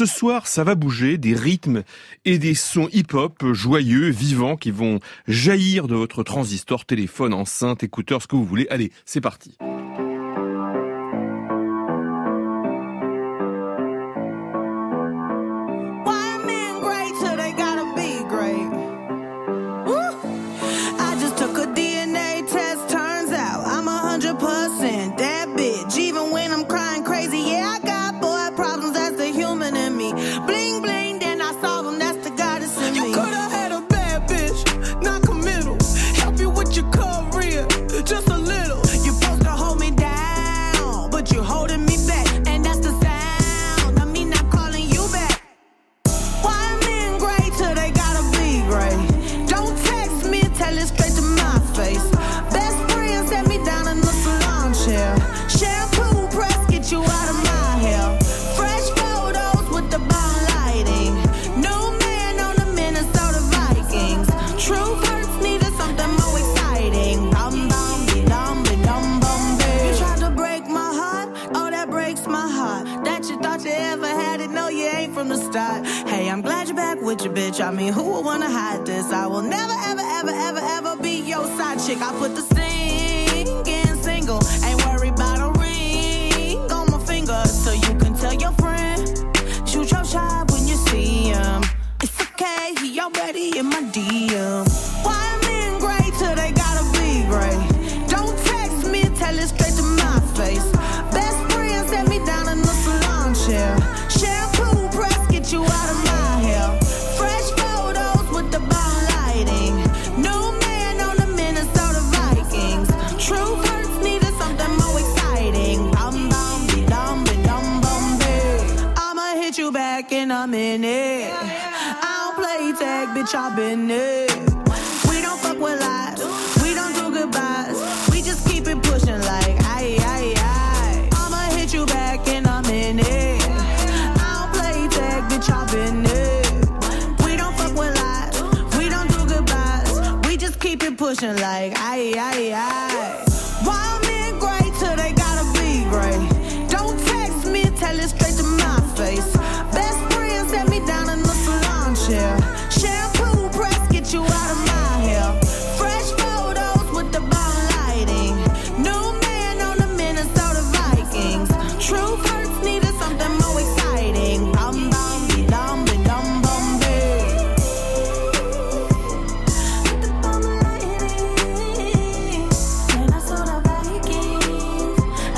ce soir, ça va bouger, des rythmes et des sons hip-hop joyeux, vivants, qui vont jaillir de votre transistor, téléphone, enceinte, écouteur, ce que vous voulez. Allez, c'est parti. With your bitch, I mean, who would wanna hide this? I will never, ever, ever, ever, ever be your side chick. I put the singing single, ain't worried about a ring on my finger, so you can tell your friend, shoot your shot when you see him. It's okay, he already in my DM. Why men great till they gotta be great? Don't text me, tell it straight to my face. Best friend set me down in the salon chair. Shampoo press, get you out of my hair. And I'm in it. I don't play tag, bitch, I've been it. We don't fuck with lies, we don't do goodbyes. We just keep it pushing like aye, aye, aye. I'ma hit you back and I'm in it. I don't play tag, bitch, I've been it. We don't fuck with lies, we don't do goodbyes. We just keep it pushing like aye, aye, aye. Why men great till they gotta be great? Don't text me, tell it straight to my face. Set me down in the salon chair. Shampoo press, get you out of my hair. Fresh photos with the bomb lighting. New man on the Minnesota Vikings. True hurts needed something more exciting. Bum bum be dum be dum bum be. With the bomb lighting. And I saw the Vikings.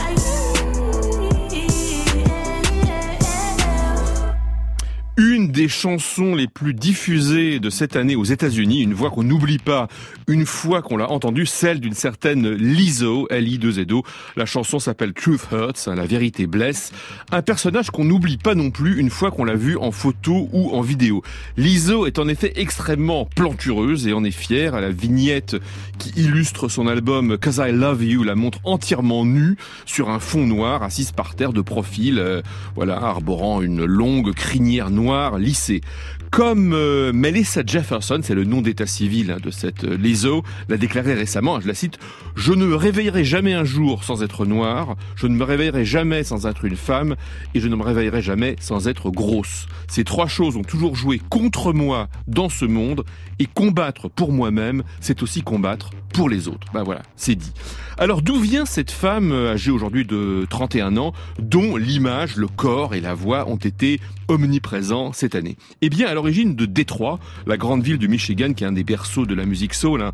Une des chansons les plus diffusées de cette année aux États-Unis, une voix qu'on n'oublie pas une fois qu'on l'a entendue, celle d'une certaine Lizzo, L-I-2-Z-O. La chanson s'appelle Truth Hurts, la vérité blesse. Un personnage qu'on n'oublie pas non plus une fois qu'on l'a vu en photo ou en vidéo. Lizzo est en effet extrêmement plantureuse et en est fière. La vignette qui illustre son album 'Cause I Love You la montre entièrement nue sur un fond noir, assise par terre de profil, arborant une longue crinière noire lissée. Comme Melissa Jefferson, c'est le nom d'état civil de cette Lizzo, l'a déclaré récemment, je la cite, « Je ne me réveillerai jamais un jour sans être noire, je ne me réveillerai jamais sans être une femme, et je ne me réveillerai jamais sans être grosse. Ces trois choses ont toujours joué contre moi dans ce monde, et combattre pour moi-même, c'est aussi combattre pour les autres. » Ben voilà, c'est dit. Alors d'où vient cette femme âgée aujourd'hui de 31 ans, dont l'image, le corps et la voix ont été omniprésents cette année? Eh bien, à l'origine de Détroit, la grande ville du Michigan, qui est un des berceaux de la musique soul,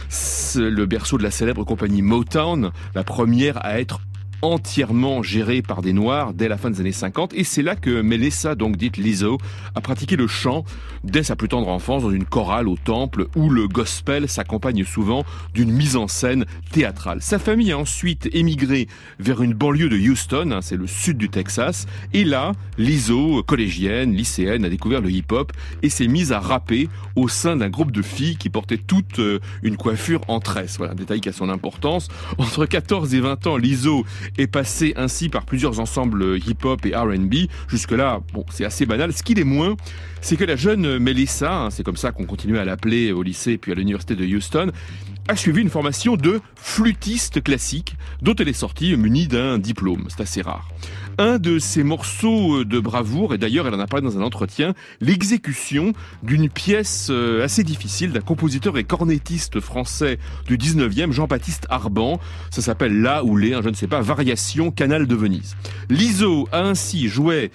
c'est le berceau de la célèbre compagnie Motown, la première à être entièrement gérée par des Noirs dès la fin des années 50. Et c'est là que Melissa, donc dite Lizzo, a pratiqué le chant dès sa plus tendre enfance dans une chorale au temple où le gospel s'accompagne souvent d'une mise en scène théâtrale. Sa famille a ensuite émigré vers une banlieue de Houston, c'est le sud du Texas. Et là, Lizzo, collégienne, lycéenne, a découvert le hip-hop et s'est mise à rapper au sein d'un groupe de filles qui portaient toute une coiffure en tresse. Voilà, un détail qui a son importance. Entre 14 et 20 ans, Lizzo est passé ainsi par plusieurs ensembles hip-hop et R&B. Jusque-là, bon, c'est assez banal. Ce qu'il est moins, c'est que la jeune Melissa, c'est comme ça qu'on continuait à l'appeler au lycée puis à l'université de Houston, a suivi une formation de flûtiste classique dont elle est sortie munie d'un diplôme. C'est assez rare. Un de ses morceaux de bravoure, et d'ailleurs elle en a parlé dans un entretien, l'exécution d'une pièce assez difficile d'un compositeur et cornettiste français du 19e, Jean-Baptiste Arban. Ça s'appelle Là ou les, je ne sais pas, Variation Canal de Venise. Lizzo a ainsi joué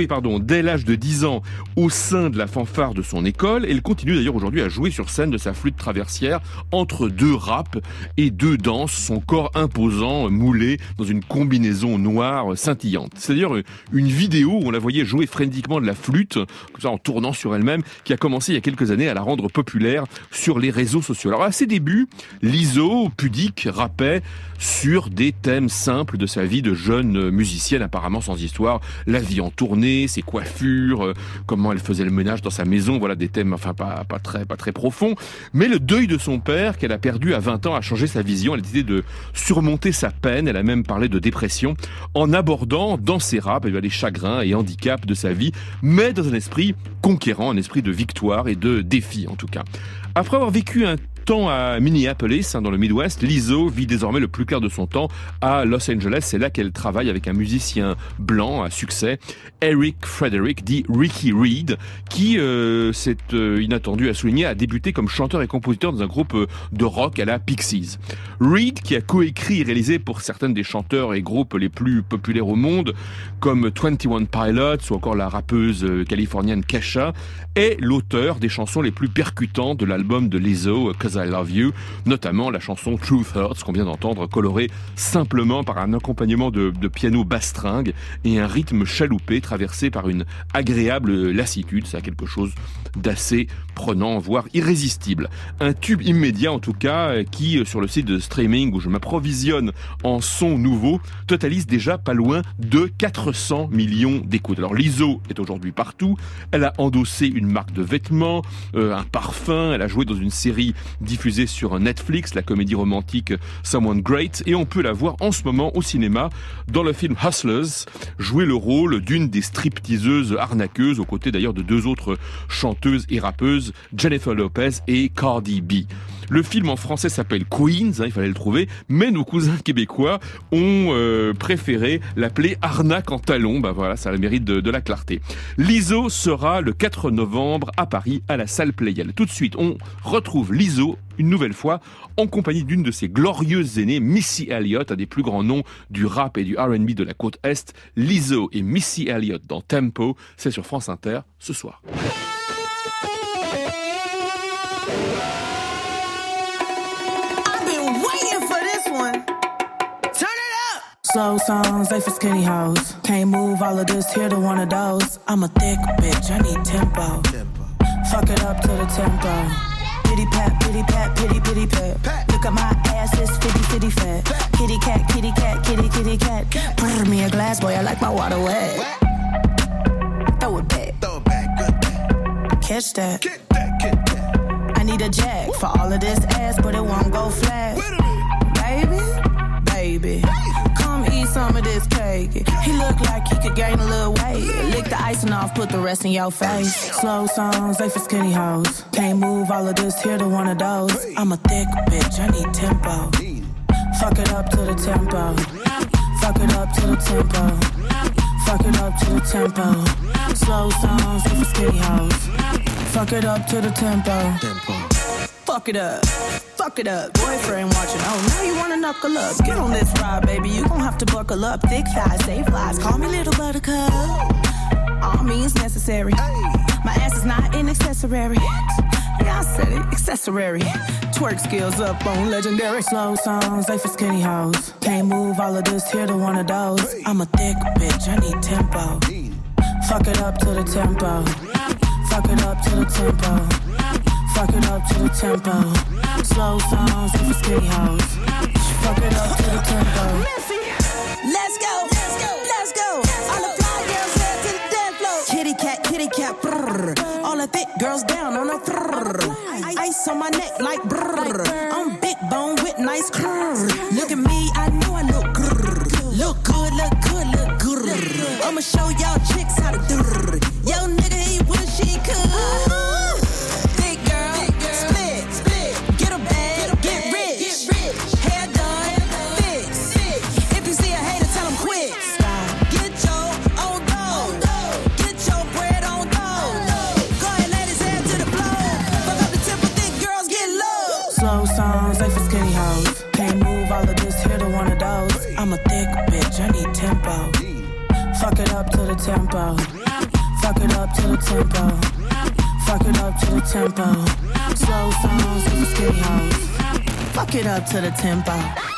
dès l'âge de 10 ans au sein de la fanfare de son école, et elle continue d'ailleurs aujourd'hui à jouer sur scène de sa flûte traversière entre 2 raps et 2 danses, son corps imposant, moulé dans une combinaison noire scintillante. C'est d'ailleurs une vidéo où on la voyait jouer frénétiquement de la flûte, comme ça en tournant sur elle-même, qui a commencé il y a quelques années à la rendre populaire sur les réseaux sociaux. Alors à ses débuts, Lizzo, pudique, rappait sur des thèmes simples de sa vie de jeune musicienne apparemment sans histoire, la vie en tournée, ses coiffures, comment elle faisait le ménage dans sa maison, voilà des thèmes enfin pas très profonds. Mais le deuil de son père qu'elle a perdu à 20 ans a changé sa vision. Elle a décidé de surmonter sa peine, elle a même parlé de dépression en abordant dans ses raps les chagrins et handicaps de sa vie, mais dans un esprit conquérant, un esprit de victoire et de défi en tout cas. Après avoir vécu un temps à Minneapolis, dans le Midwest, Lizzo vit désormais le plus clair de son temps à Los Angeles. C'est là qu'elle travaille avec un musicien blanc à succès, Eric Frederick, dit Ricky Reed, qui, c'est inattendu à souligner, a débuté comme chanteur et compositeur dans un groupe de rock à la Pixies. Reed, qui a coécrit et réalisé pour certaines des chanteurs et groupes les plus populaires au monde, comme 21 Pilots ou encore la rappeuse californienne Kesha, est l'auteur des chansons les plus percutantes de l'album de Lizzo, Cause I Love You, notamment la chanson Truth Hurts qu'on vient d'entendre, colorée simplement par un accompagnement de piano basse-string et un rythme chaloupé traversé par une agréable lassitude. Ça a quelque chose d'assez prenant, voire irrésistible. Un tube immédiat en tout cas qui, sur le site de streaming où je m'approvisionne en son nouveau, totalise déjà pas loin de 400 millions d'écoutes. Alors Lizzo est aujourd'hui partout, elle a endossé une marque de vêtements, un parfum, elle a joué dans une série diffusée sur Netflix, la comédie romantique Someone Great, et on peut la voir en ce moment au cinéma dans le film Hustlers, jouer le rôle d'une des stripteaseuses arnaqueuses, aux côtés d'ailleurs de 2 autres chanteuses et rappeuses, Jennifer Lopez et Cardi B. Le film en français s'appelle Queens, il fallait le trouver, mais nos cousins québécois ont préféré l'appeler Arnaque en talons. Voilà, ça a le mérite de la clarté. Lizzo sera le 4 novembre à Paris à la salle Pleyel. Tout de suite, on retrouve Lizzo une nouvelle fois en compagnie d'une de ses glorieuses aînées, Missy Elliott, un des plus grands noms du rap et du R&B de la côte Est. Lizzo et Missy Elliott dans Tempo, c'est sur France Inter ce soir. Slow songs, they for skinny hoes. Can't move all of this, here to one of those. I'm a thick bitch, I need tempo. Fuck it up to the tempo. Pity pat, pity pat, pity pity pat. Look at my ass, it's fitty fat. Kitty cat, kitty cat, kitty kitty cat. Pour me a glass, boy, I like my water wet. Throw it back, good back. Catch that. Get that. I need a jack for all of this ass, but it won't go flat. Baby. Eat some of this cake. He look like he could gain a little weight. Lick the icing off, put the rest in your face. Slow songs, they for skinny hoes. Can't move all of this, here to one of those. I'm a thick bitch, I need tempo. Fuck it up to the tempo. Fuck it up to the tempo. Fuck it up to the tempo. Slow songs, they for skinny hoes. Fuck it up to the tempo. Fuck it up. Fuck it up, boyfriend watching. Oh, now you wanna knuckle up. Get on this ride, baby. You gon' have to buckle up. Thick thighs, save lives. Call me little buttercup. All means necessary. My ass is not an accessory. Yeah, I said it, accessory. Twerk skills up on legendary. Slow songs, they for skinny hoes. Can't move all of this, here to one of those. I'm a thick bitch, I need tempo. Fuck it up to the tempo. Fuck it up to the tempo. Fuck it up to the tempo. Slow songs, they for skinny hoes. Fuck it up to the tempo. Let's go, let's go, let's go. All the fly girls head to the dance floor. Kitty cat, brrr. All the thick girls down on the brrr. Ice on my neck like brrr. I'm big bone with nice curves. Look at me, I know I look grrr. Look good, look good, look good. I'ma show y'all chicks how to do. Yo nigga, he wish he could. Get your Slow songs, they for skinny hoes. Can't move all of this here to one of those. I'm a thick bitch, I need tempo. Fuck it up to the tempo. Fuck it up to the tempo. Fuck it up to the tempo. Slow songs, they for skinny hoes. Fuck it up to the tempo.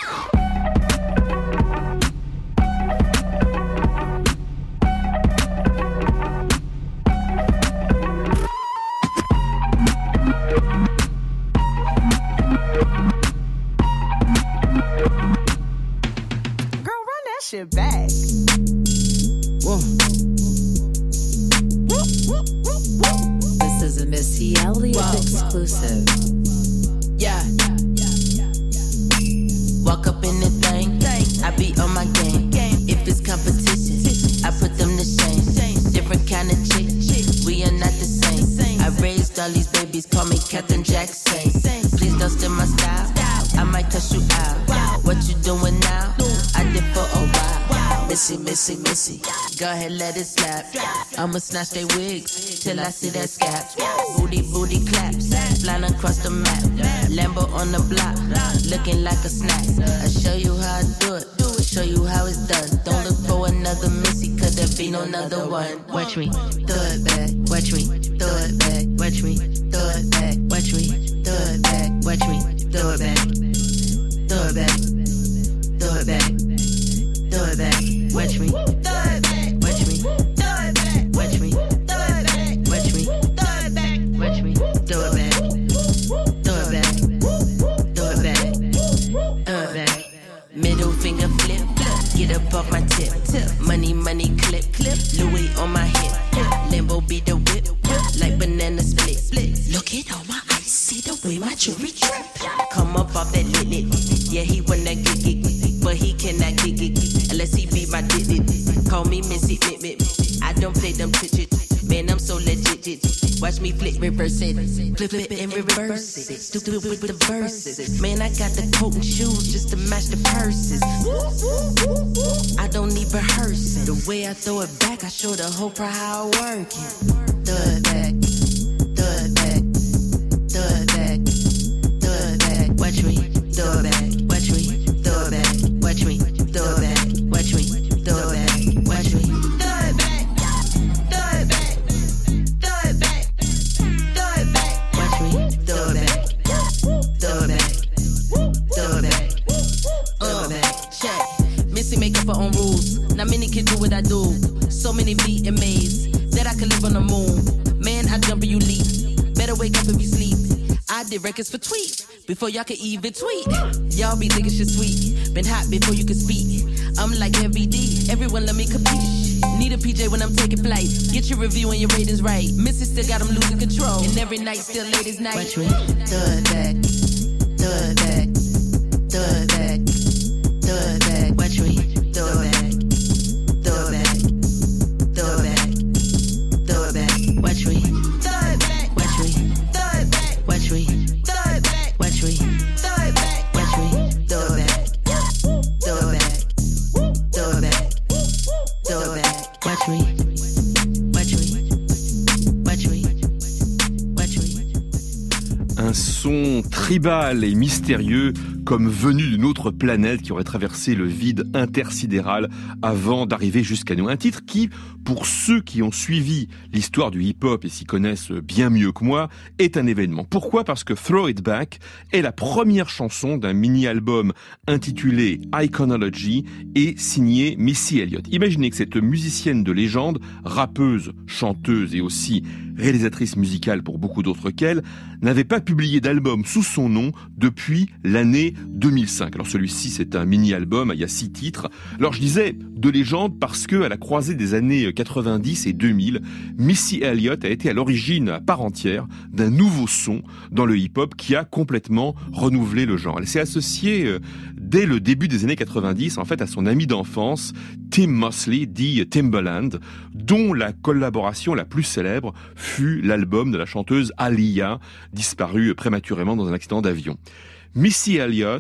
Shit back. Whoa. This is a Missy Elliott exclusive. Yeah. Walk up in the thing, I be on my game. If it's competition, I put them to shame. Different kind of chick, we are not the same. I raised all these babies, call me Captain Jackson. Please don't steal my style, I might cuss you out. What you doing now? I did for a while. Missy, missy, missy. Go ahead, let it slap. I'ma snatch they wigs till I see that scabs. Booty, booty claps, flying across the map. Lambo on the block, looking like a snack. I show you how I do it, show you how it's done. Don't look for another Missy, cause there be no another one. Watch me, do it back. Watch me, do it back. Watch me, do it back. Watch me, do it back. Watch me, do it back. Do it back. Do it back. Do it back. Watch me. Do it back. Watch me. Do it back. Watch me. Do it back. Watch me. Do it back. Watch me. Do it back. Do it back. Do it back. Do it back. Middle finger flip. Get up off my tip. Money, money clip. Louis on my hip. Lambo be the whip. Like banana split. Look at all my eyes. See the way my jewelry drip. Come up off that lit. Yeah, he wanna get it, but he cannot get it unless he be my digit. Call me Missy, I don't play them chit. Man, I'm so legit. Watch me flip, reverse it, flip it and reverse it. Stupid with the verses. Man, I got the coat and shoes just to match the purses. I don't need rehearsing. The way I throw it back, I show the whole crowd how I work it. Do it back, do it back, do it back, do it back. Watch me, do it back. Watch me, do it back. Watch me, do it back. Watch me, do it back. Watch me, do it back. Do it back. Do it back. Do it back. Watch me, do it back. Do it back. Do it back. Do it back. Check. Missy make up her own rules. Not many can do what I do. So many feet and maze that I could live on the moon. Man, I jump and you leap. Better wake up if you sleep. I did records for tweet before y'all could even tweet. Y'all be thinking shit sweet. Been hot before you could speak. I'm like Heavy D. Everyone let me capiche. Need a PJ when I'm taking flight. Get your review and your ratings right. Missy still got them losing control. And every night still late as night. Watch me, do it back. Do it back. Do it back. Do it back. Watch me, do it back. Do it back. Do it back. Do it back. Watch me. Do it back. Watch me. Do it back. Watch me. Do it back. Watch me. Do it back. Watch me. Do it back. Do it back. Do it back. Do it back. Watch me. Watch me. Watch me. Watch me. Un son tribal et mystérieux comme venu d'une autre planète qui aurait traversé le vide intersidéral avant d'arriver jusqu'à nous. Un titre qui, pour ceux qui ont suivi l'histoire du hip-hop et s'y connaissent bien mieux que moi, est un événement. Pourquoi ? Parce que Throw It Back est la première chanson d'un mini-album intitulé Iconology et signé Missy Elliott. Imaginez que cette musicienne de légende, rappeuse, chanteuse et aussi réalisatrice musicale pour beaucoup d'autres qu'elle, n'avait pas publié d'album sous son nom depuis l'année 2005. Alors celui-ci, c'est un mini-album, il y a 6 titres. Alors je disais de légende parce que à la croisée des années 90 et 2000, Missy Elliott a été à l'origine à part entière d'un nouveau son dans le hip-hop qui a complètement renouvelé le genre. Elle s'est associée dès le début des années 90 en fait à son ami d'enfance Tim Mosley, dit Timbaland, dont la collaboration la plus célèbre fut l'album de la chanteuse Aaliyah, disparue prématurément dans un accident d'avion. Missy Elliott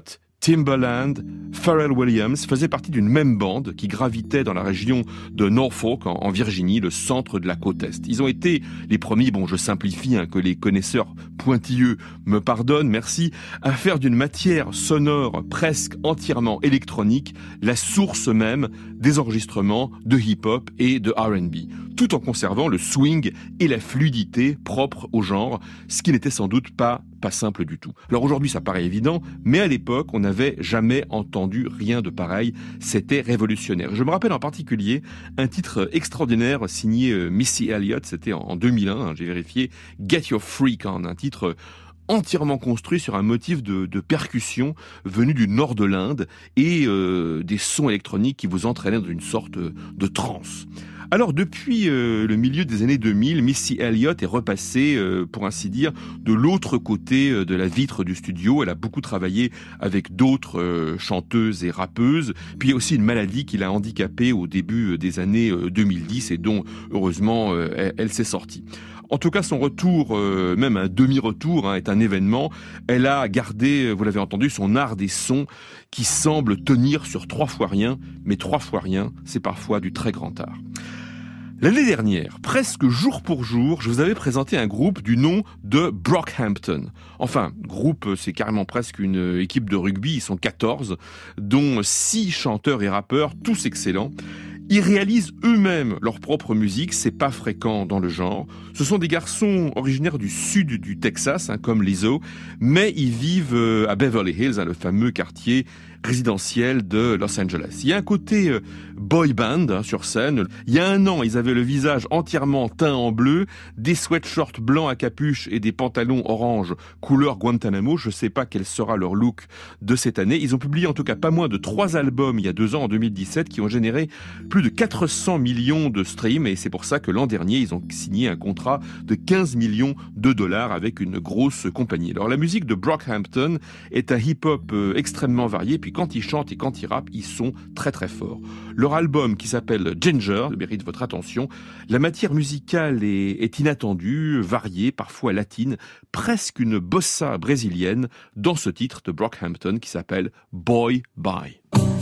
Timbaland, Pharrell Williams faisaient partie d'une même bande qui gravitait dans la région de Norfolk, en Virginie, le centre de la côte Est. Ils ont été les premiers, bon je simplifie, que les connaisseurs pointilleux me pardonnent, merci, à faire d'une matière sonore presque entièrement électronique la source même des enregistrements de hip-hop et de R&B, tout en conservant le swing et la fluidité propres au genre, ce qui n'était sans doute pas simple du tout. Alors aujourd'hui ça paraît évident, mais à l'époque on n'avait jamais entendu rien de pareil, c'était révolutionnaire. Je me rappelle en particulier un titre extraordinaire signé Missy Elliott, c'était en 2001, j'ai vérifié, Get Your Freak, un titre entièrement construit sur un motif de percussion venu du nord de l'Inde et des sons électroniques qui vous entraînaient dans une sorte de transe. Alors depuis le milieu des années 2000, Missy Elliott est repassée, pour ainsi dire, de l'autre côté de la vitre du studio. Elle a beaucoup travaillé avec d'autres chanteuses et rappeuses. Puis il y a aussi une maladie qui l'a handicapée au début des années 2010 et dont, heureusement, elle s'est sortie. En tout cas, son retour, même un demi-retour, est un événement. Elle a gardé, vous l'avez entendu, son art des sons qui semble tenir sur 3 fois rien. Mais 3 fois rien, c'est parfois du très grand art. L'année dernière, presque jour pour jour, je vous avais présenté un groupe du nom de Brockhampton. Enfin, groupe, c'est carrément presque une équipe de rugby, ils sont 14, dont 6 chanteurs et rappeurs, tous excellents. Ils réalisent eux-mêmes leur propre musique, c'est pas fréquent dans le genre. Ce sont des garçons originaires du sud du Texas, comme Lizzo, mais ils vivent à Beverly Hills, le fameux quartier résidentiel de Los Angeles. Il y a un côté boy band sur scène. Il y a un an, ils avaient le visage entièrement teint en bleu, des sweatshirts blancs à capuche et des pantalons orange couleur Guantanamo. Je sais pas quel sera leur look de cette année. Ils ont publié en tout cas pas moins de 3 albums il y a 2 ans, en 2017, qui ont généré plus de 400 millions de streams, et c'est pour ça que l'an dernier, ils ont signé un contrat de 15 millions de dollars avec une grosse compagnie. Alors la musique de Brockhampton est un hip-hop extrêmement varié, puis quand ils chantent et quand ils rappent, ils sont très très forts. Leur album qui s'appelle Ginger mérite votre attention. La matière musicale est inattendue, variée, parfois latine, presque une bossa brésilienne dans ce titre de Brockhampton qui s'appelle Boy Bye.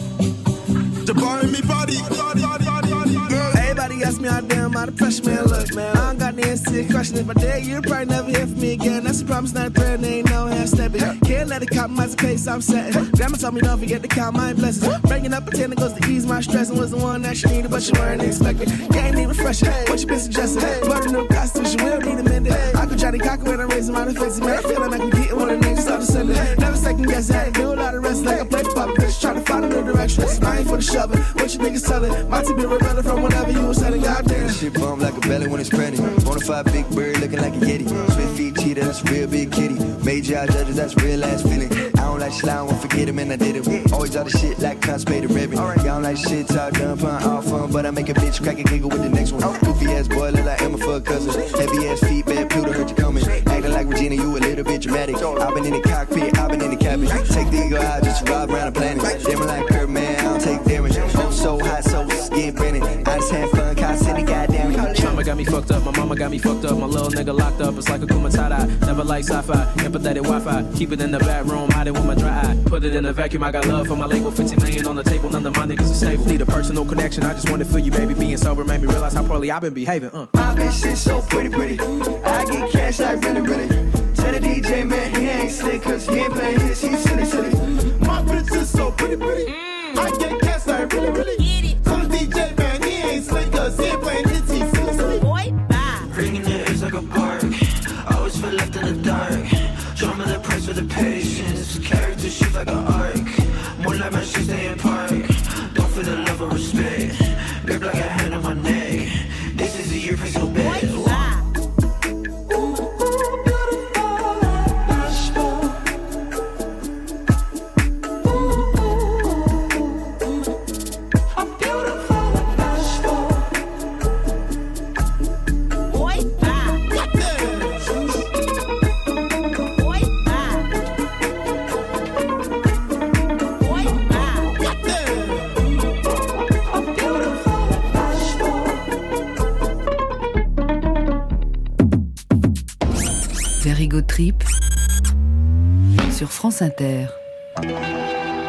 Everybody ask me how damn out of pressure, man. Look, man, I don't got the answer to your question. If I dare, you'll probably never hear from me again. That's a promise, not a prayer, and ain't no half stepping. Can't let it compromise the pace I'm setting. Grandma told me don't forget to count my blessings. Bringing up a 10 goes to ease my stress, and was the one that she needed, but she weren't expecting. Game need refreshing. What you been suggesting? Put a new costume, she will need a minute. I could Johnny Cocker when I'm raising my defenses. Man, I feel like I can get one of the niggas out of sending. Never second guess, I had to do a lot of rest. Like I played the puppet, bitch, trying to find a new direction. I ain't for the shoving. What you niggas selling? My team been rebelling from whenever you was selling. Goddamn. Shit bump like a belly when it's pregnant. Bonafide big bird looking like a yeti. Swift feet cheetah, that's a real big kitty. Major eye judges, that's real ass feeling. I don't like shit, I won't forget him, and I did it. Always all the shit like constipated ribbon. Y'all don't like shit, talk done, fun, all fun, but I make a bitch crack and giggle with the next one. Goofy ass boy, look like Emma for a cousin. Heavy ass feet, bad Pluto, heard you coming. Acting like Regina, you a little bit dramatic. I've been in the cockpit, I've been in the cabin. Take the eagle eye, just ride around the planet. Damn like her, man, I don't take damage. I'm so hot, so skin burning. I just had fun, cause I said the goddamn. Trauma got me fucked up, my mama got me fucked up. My little nigga locked up, it's like a kumatada. Never like sci-fi, empathetic Wi-Fi. Keep it in the bedroom, hide it with my dry eye. Put it in the vacuum, I got love for my label. 50 million on the table, none of my niggas are stable. Need a personal connection, I just wanna feel you, baby. Being sober made me realize how poorly I've been behaving. My bitch shit so pretty. I get cash like really. Tell the DJ, man, he ain't slick, cause he ain't playing his, he's silly. My bitch is so pretty. I get cash like really. Tell the DJ, man, he ain't slick, cause he ain't playing his, he's silly. Boy, bye. Ringing the ears like a park. I always feel left in the dark. Show me the price for the patience. Character shit like an arc. More like my shit stay in park. Don't feel the love or respect. Grip like a hand on my neck. This is the year for so bad. Boy, bye. Very Good Trip sur France Inter.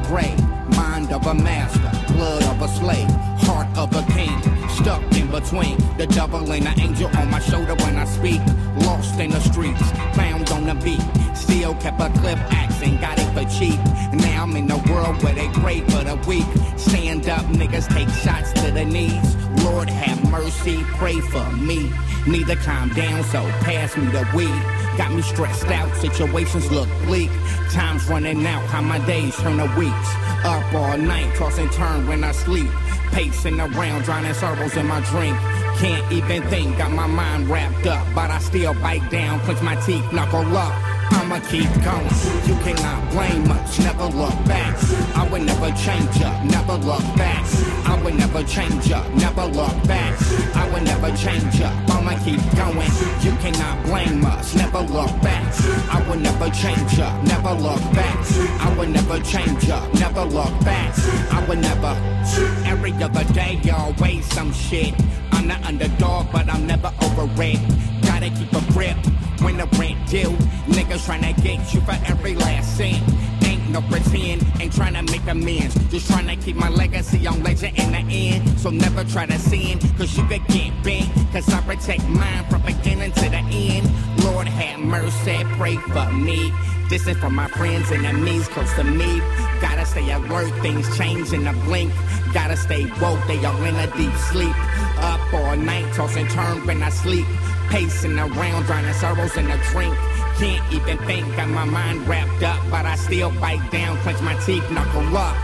grave. Mind of a master, blood of a slave, heart of a king. Stuck in between the devil and the angel on my shoulder when I speak. Lost in the streets, found on the beat. Still kept a clip axe and got it for cheap. Now I'm in a world where they pray for the weak. Stand up, niggas take shots to the knees. Lord have mercy, pray for me. Need to calm down, so pass me the weed. Got me stressed out, situations look bleak. Time's running out, how my days turn to weeks. Up all night, toss and turn when I sleep. Pacing around, drowning sorrows in my drink. Can't even think, got my mind wrapped up. But I still bite down, clench my teeth, knuckle up. I'ma keep going, you cannot blame us, never look back. I would never change up, never look back. I would never change up, never look back. I would never change up, I'ma keep going. You cannot blame us, never look back. I would never change up, never look back. I would never change up, never look back. I would never. Every other day, always some shit. I'm the underdog, but I'm never over it. Gotta keep a grip when the rent due. Niggas tryna get you for every last cent. Ain't no pretend, ain't tryna make amends. Just tryna keep my legacy on legend in the end. So never try to sin, cause you could get bent. Cause I protect mine from beginning to the end. Lord have mercy, pray for me. Distant from my friends and enemies close to me. Gotta stay alert, things change in a blink. Gotta stay woke, they all in a deep sleep. Up all night, toss and turn when I sleep. Pacing around, drowning sorrows in a drink. Can't even think, got my mind wrapped up. But I still bite down, clench my teeth, knuckle up.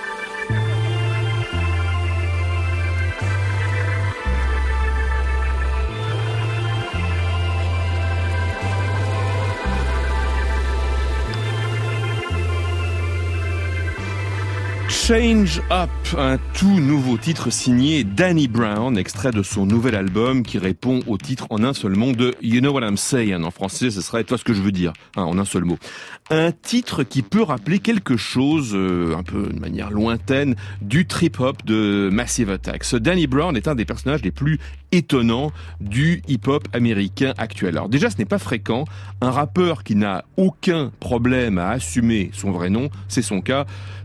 Change Up, un tout nouveau titre signé Danny Brown, extrait de son nouvel album qui répond au titre en un seul mot de You Know What I'm Saying. En français, ce serait « Toi ce que je veux dire », en un seul mot. Un titre qui peut rappeler quelque chose, un peu de manière lointaine, du trip-hop de Massive Attack. Ce Danny Brown est un des personnages les plus étonnants du hip-hop américain actuel. Alors déjà, ce n'est pas fréquent. Un rappeur qui n'a aucun problème à assumer son vrai nom, c'est son cas.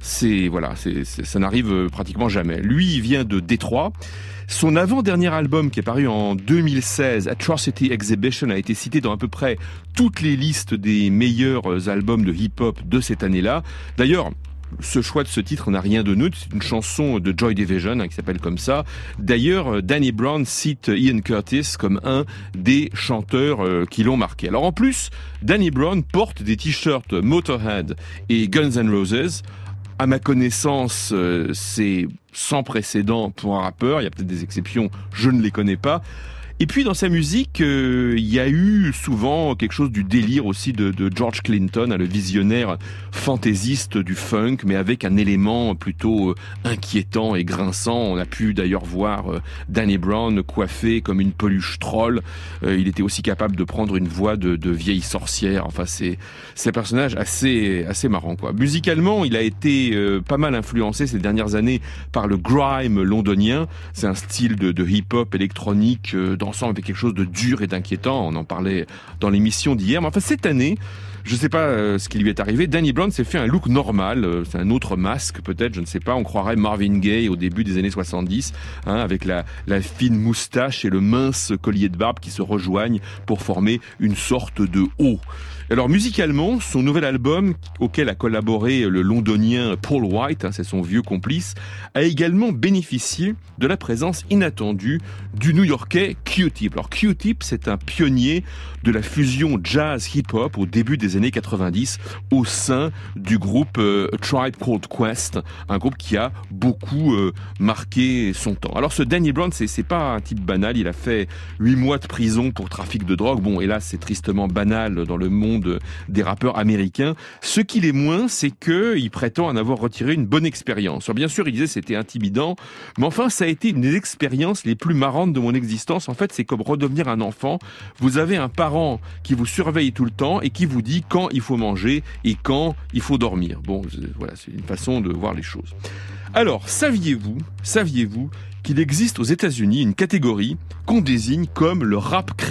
Ça n'arrive pratiquement jamais. Lui, il vient de Détroit. Son avant-dernier album, qui est paru en 2016, Atrocity Exhibition, a été cité dans à peu près toutes les listes des meilleurs albums de hip-hop de cette année-là. D'ailleurs, ce choix de ce titre n'a rien de neutre, c'est une chanson de Joy Division qui s'appelle comme ça. D'ailleurs, Danny Brown cite Ian Curtis comme un des chanteurs qui l'ont marqué. Alors en plus, Danny Brown porte des t-shirts Motorhead et Guns N' Roses. À ma connaissance, c'est sans précédent pour un rappeur. Il y a peut-être des exceptions, je ne les connais pas. Et puis dans sa musique, il y a eu souvent quelque chose du délire aussi de George Clinton, le visionnaire fantaisiste du funk, mais avec un élément plutôt inquiétant et grinçant. On a pu d'ailleurs voir Danny Brown coiffé comme une peluche troll. Il était aussi capable de prendre une voix de vieille sorcière. Enfin, c'est un personnage assez marrant, quoi. Musicalement, il a été pas mal influencé ces dernières années par le grime londonien. C'est un style de hip-hop électronique dansant avec quelque chose de dur et d'inquiétant. On en parlait dans l'émission d'hier. Mais enfin, cette année, je ne sais pas ce qui lui est arrivé. Danny Brown s'est fait un look normal. C'est un autre masque, peut-être, je ne sais pas. On croirait Marvin Gaye au début des années 70, avec la fine moustache et le mince collier de barbe qui se rejoignent pour former une sorte de haut. Alors musicalement, son nouvel album, auquel a collaboré le londonien Paul White, c'est son vieux complice, a également bénéficié de la présence inattendue du New-Yorkais Q-Tip. Alors Q-Tip, c'est un pionnier de la fusion jazz-hip-hop au début des années 90 au sein du groupe Tribe Called Quest, un groupe qui a beaucoup marqué son temps. Alors ce Danny Brown, c'est pas un type banal, il a fait 8 mois de prison pour trafic de drogue. Bon, hélas, c'est tristement banal dans le monde des rappeurs américains. Ce qu'il est moins, c'est qu'il prétend en avoir retiré une bonne expérience. Alors bien sûr, il disait c'était intimidant, mais enfin, ça a été une des expériences les plus marrantes de mon existence. En fait, c'est comme redevenir un enfant. Vous avez un parent qui vous surveille tout le temps et qui vous dit quand il faut manger et quand il faut dormir. Bon, voilà, c'est une façon de voir les choses. Alors, saviez-vous qu'il existe aux États-Unis une catégorie qu'on désigne comme le rap chrétien ?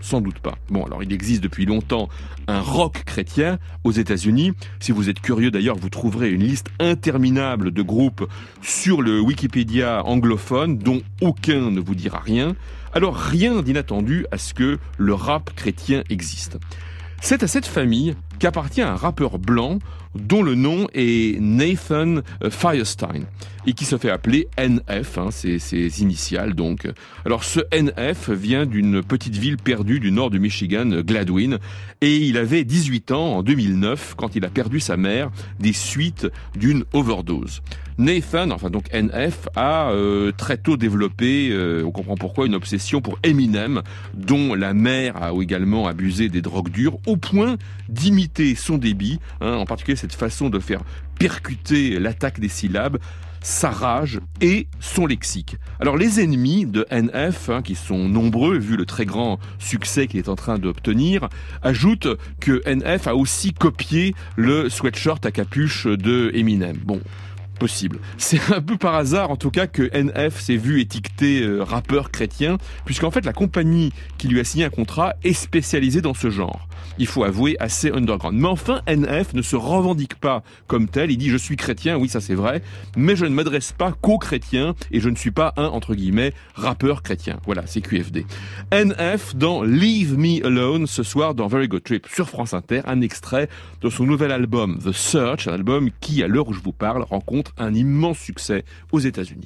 sans doute pas. Bon, alors il existe depuis longtemps un rock chrétien aux États-Unis. Si vous êtes curieux d'ailleurs, vous trouverez une liste interminable de groupes sur le Wikipédia anglophone dont aucun ne vous dira rien. Alors rien d'inattendu à ce que le rap chrétien existe. C'est à cette famille qu'appartient un rappeur blanc dont le nom est Nathan Firestein et qui se fait appeler NF, c'est ses initiales donc. Alors ce NF vient d'une petite ville perdue du nord du Michigan, Gladwin, et il avait 18 ans en 2009 quand il a perdu sa mère des suites d'une overdose. Nathan, enfin donc NF, a très tôt développé, on comprend pourquoi, une obsession pour Eminem, dont la mère a également abusé des drogues dures, au point d'imiter son débit, en particulier cette façon de faire percuter l'attaque des syllabes, sa rage et son lexique. Alors les ennemis de NF, qui sont nombreux vu le très grand succès qu'il est en train d'obtenir, ajoutent que NF a aussi copié le sweatshirt à capuche de Eminem. Bon, possible. C'est un peu par hasard, en tout cas, que NF s'est vu étiqueté rappeur chrétien, puisqu'en fait, la compagnie qui lui a signé un contrat est spécialisée dans ce genre. Il faut avouer, assez underground. Mais enfin, NF ne se revendique pas comme tel. Il dit « je suis chrétien », oui, ça c'est vrai, mais je ne m'adresse pas qu'aux chrétiens, et je ne suis pas un, entre guillemets, rappeur chrétien. Voilà, c'est QFD. NF dans Leave Me Alone, ce soir dans Very Good Trip sur France Inter, un extrait de son nouvel album The Search, un album qui, à l'heure où je vous parle, rencontre un immense succès aux États-Unis.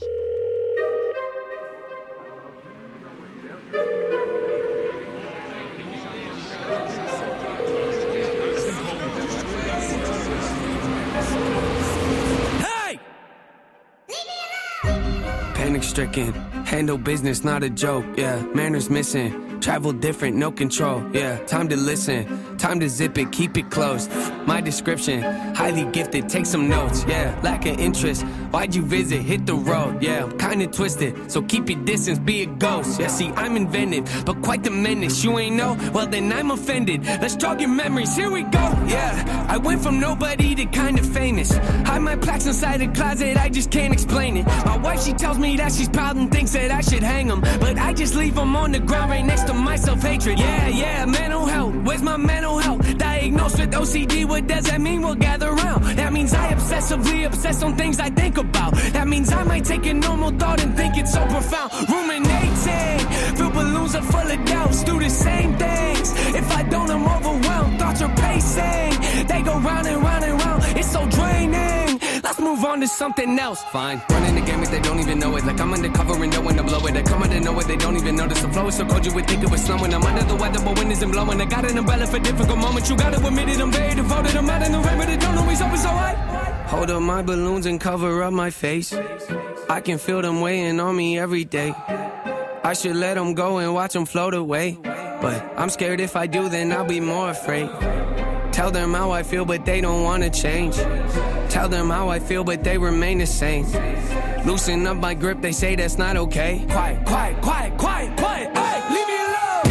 Panic stricken, handle business, not a joke, yeah. Manners missing, travel different, no control, yeah. Time to listen, time to zip it, keep it close. My description, highly gifted, take some notes, yeah. Lack of interest, why'd you visit, hit the road, yeah. I'm kinda twisted, so keep your distance, be a ghost, yeah. See, I'm inventive, but quite the menace. You ain't know, well then I'm offended. Let's jog your memories, here we go, yeah. I went from nobody to kinda famous. Hide my plaques inside a closet, I just can't explain it. My wife, she tells me that she's proud and thinks that I should hang them, but I just leave them on the ground right next to my self-hatred. Yeah, mental health, where's my mental health? Diagnosed with OCD, what does that mean? We'll gather around. That means I obsessively obsess on things I think about. That means I might take a normal thought and think it's so profound. Ruminating, fill balloons are full of doubts, do the same things. If I don't, I'm overwhelmed, thoughts are pacing. They go round and round and round, it's so draining. Let's move on to something else. Fine, running the game if they don't even know it. Like I'm undercover and knowing to blow it. I come out of nowhere, they don't even notice. The flow is so cold you would think it was snowing. I'm under the weather, but wind isn't blowing. I got an umbrella for difficult moments. You gotta admit it, I'm very devoted. I'm out in the rain, but it don't always open so high. Hold up my balloons and cover up my face. I can feel them weighing on me every day. I should let them go and watch them float away. But I'm scared if I do, then I'll be more afraid. Tell them how I feel, but they don't wanna change. Tell them how I feel, but they remain the same. Loosen up my grip, they say that's not okay. Quiet, quiet, quiet, quiet, quiet, hey, leave me alone.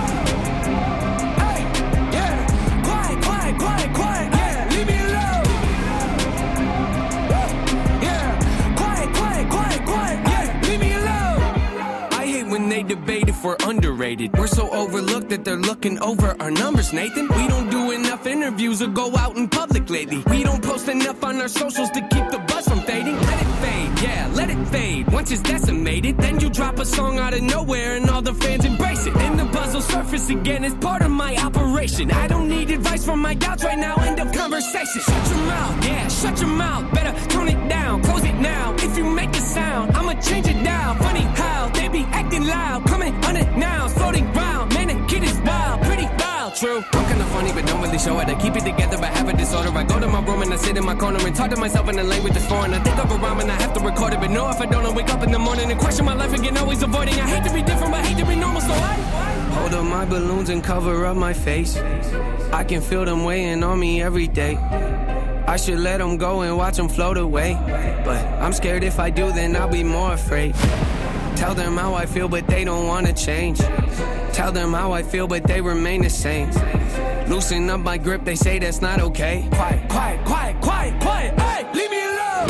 Hey, yeah, quiet, quiet, quiet, quiet, yeah, leave me alone. Yeah, quiet, quiet, quiet, quiet, yeah, leave me alone. I hate when they debate if we're underrated. We're so overlooked that they're looking over our numbers, Nathan. We don't do enough interviews or go out in public lately. We don't post enough on our socials to keep the buzz from fading. Let it fade, yeah, let it fade. Once it's decimated, then you drop a song out of nowhere and all the fans embrace it. Then the buzz will surface again as part of my operation. I don't need advice from my doubts right now, end of conversation. Shut your mouth, yeah, shut your mouth. Better tone it down, close it now. If you make a sound, I'ma change it down. Funny how they be acting loud, coming on it now, floating round. Man, the kid is wild, pretty wild, true. I'm kinda funny, but don't really show it. I keep it together, but have a disorder. I go to my room and I sit in my corner and talk to myself in a language that's foreign. I think of a rhyme and I have to record it, but no, if I don't, I wake up in the morning and question my life again, always avoiding. I hate to be different, but hate to be normal, so I hold up my balloons and cover up my face. I can feel them weighing on me every day. I should let them go and watch them float away, but I'm scared if I do, then I'll be more afraid. Tell them how I feel, but they don't wanna change. Tell them how I feel, but they remain the same. Loosen up my grip, they say that's not okay. Quiet, quiet, quiet, quiet, quiet, hey, leave me alone.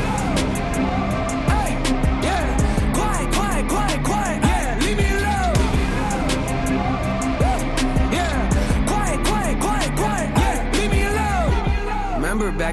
Hey, yeah, quiet, quiet, quiet, quiet, yeah, leave me alone.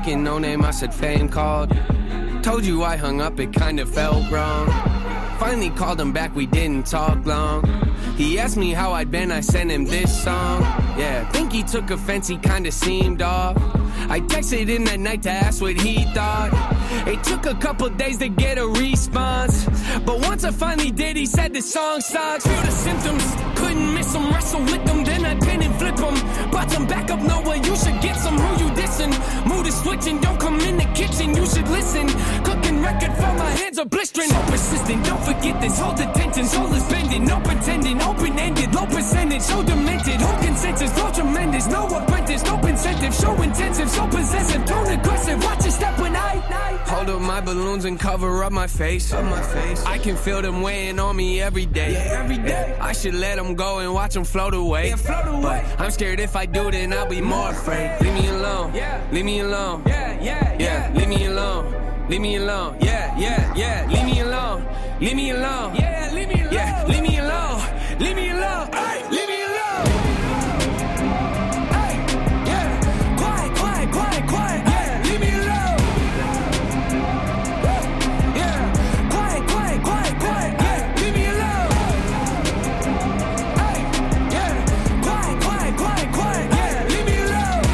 second, no name, I said fame called. Told you I hung up, it kinda felt wrong. Finally called him back, we didn't talk long. He asked me how I'd been, I sent him this song. Yeah, think he took offense, he kinda seemed off. I texted him that night to ask what he thought. It took a couple days to get a response, but once I finally did, he said the song sucks. Feel the symptoms, couldn't miss him, wrestle with them, then I pin and flip him. Brought some back up, Noah, you should get some. Who you dissing? Mood is switching, don't come in the kitchen, you should listen. Cooking record for my hands are blistering. So persistent, don't forget this, hold attention. Soul is bending, no pretending, open-ended, low percentage, so demented. Whole consensus, flow tremendous, no apprentice, no incentive, show intensive, so possessive, tone aggressive. Watch your step when I hold up my balloons and cover up my face. I can feel them weighing on me every day. I should let them go and watch them float away. But I'm scared if I do, then I'll be more afraid. Leave me alone, leave me alone, yeah, leave me alone. Leave me alone, yeah, leave me alone, leave me alone, yeah, leave me alone, leave me alone, leave me alone, leave me alone. Hey, yeah, quiet, yeah, leave me alone. Yeah, quiet, yeah, leave me alone. Hey, yeah, quiet, yeah, leave me alone.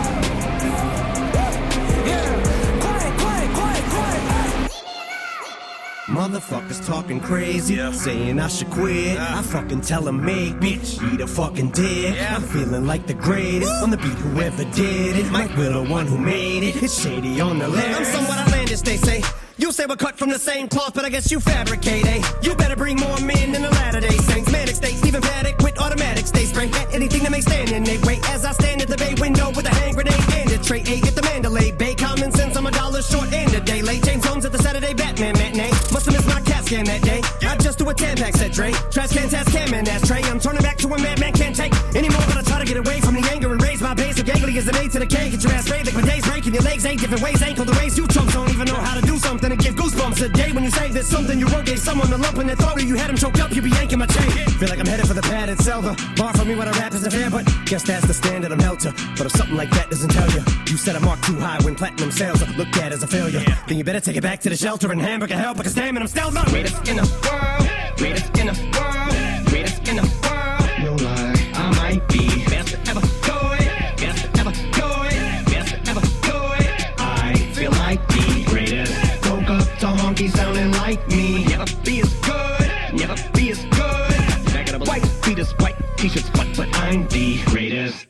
Yeah, quiet. Motherfuckers talking crazy, saying I should quit. I fucking tell them, make bitch, eat a fucking dick. I'm feeling like the greatest on the beat, whoever did it. Mike Will, the one who made it. It's shady on the list. I'm somewhat outlandish, they say. You say we're cut from the same cloth, but I guess you fabricate, eh? You better bring more men than the Latter-day Saints. Manic states, even Paddock with automatics. They spray at anything that may stand in their way. As I stand at the bay window with a hand grenade and a tray, A at the Mandalay Bay. Common sense, I'm $1 short and a day late. James Holmes at the Saturday Batman matinee. Must've missed my CAT scan that day. I just do a Tampax, said Dre. Trash can, task cam, and ashtray. I'm turning back to a madman can't take anymore, but I try to get away from the anger and raise my base. So gangly as an A to the K. Get your ass raised like my days breaking your legs 8 different ways. Ankle to raise. You chumps don't even know how to do something and give goosebumps a day when you say there's something you wrote. Gave someone a lump in their throat or you had him choked up. You be yanking my chain. Feel like I'm headed for the padded silver. Bar for me when I rap isn't fair, but guess that's the standard I'm held to. But if something like that doesn't tell you, you set a mark too high when platinum sales are looked at as a failure, then you better take it back to the shelter and hamburger hell, because damn it, I'm still the greatest in the world, greatest in the world, greatest in the world. No lie, I might be best to ever do it, best to ever do it, best to ever do it. I feel like the greatest. Woke up to honky sounding like me. Never be as good, never be as good. White fetus, white t-shirts, but I'm the greatest.